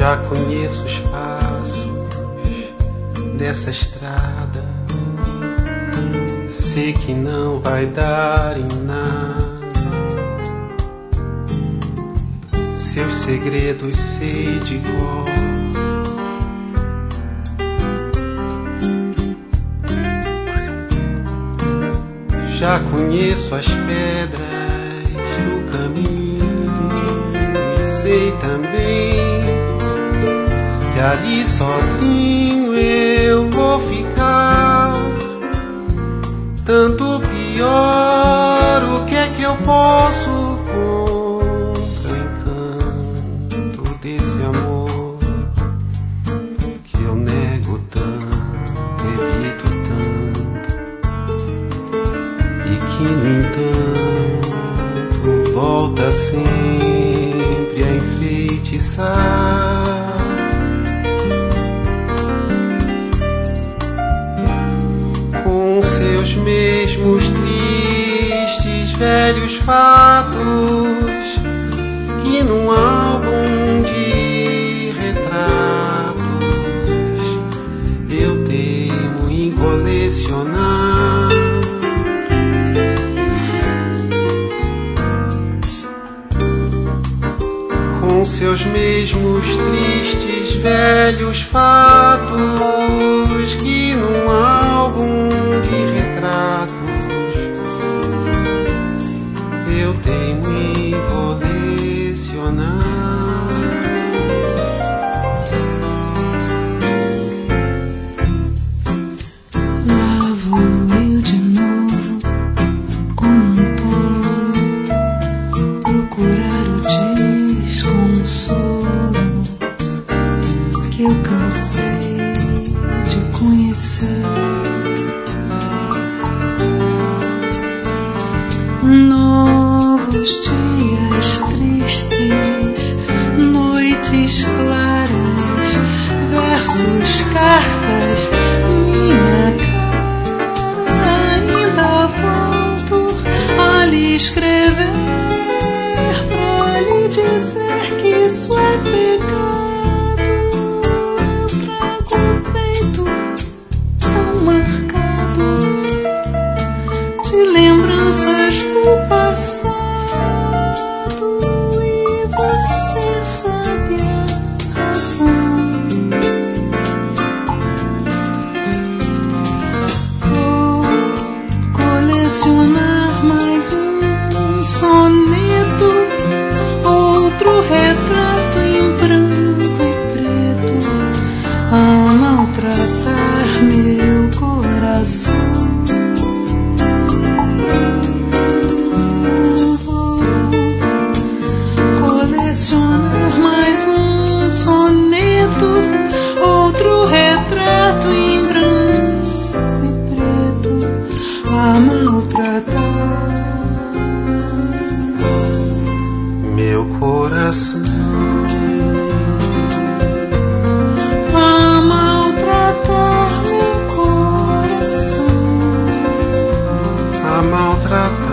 Já conheço os passos dessa estrada, sei que não vai dar em nada. Seus segredos sei de cor. Já conheço as pedras do caminho e sei também que ali sozinho eu vou ficar. Tanto pior, o que é que eu posso contra o encanto desse amor que eu nego tanto, evito tanto e que no entanto volta sempre a enfeitiçar. Com seus mesmos tristes velhos fatos que num álbum de retratos eu teimo em colecionar. Com seus mesmos tristes velhos fatos que num álbum de retratos eu teimo em colecionar. Lá vou eu de novo, como um tolo, procurar o desconsolo que eu cansei de conhecer. Novos dias tristes, noites claras, versos, cartas, minha cara. Ainda volto a lhe escrever pra lhe dizer que isso é pecado. Eu trago o peito tão marcado de lembranças do passado e você sabe a razão. Vou colecionar mais um soneto, outro retrato em branco e preto a maltratar meu coração. Colecionar mais um soneto, outro retrato em branco e preto a maltratar Meu coração, a maltratar meu coração, a maltratar